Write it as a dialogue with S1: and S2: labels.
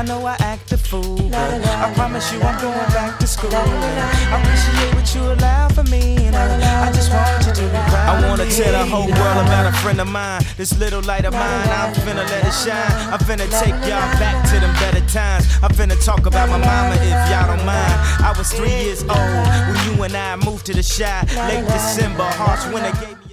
S1: know I act a fool, but I promise you I'm going back to school. I appreciate what you allow for me, and I just want you to be proud. I wanna tell the whole world about a friend of mine. This little light of mine, I'm finna let it shine. I'm finna take y'all back to them better times. I'm finna talk about my mama if y'all don't mind. I was 3 years old when you and I moved to the Chi. Late December, harsh winter gave me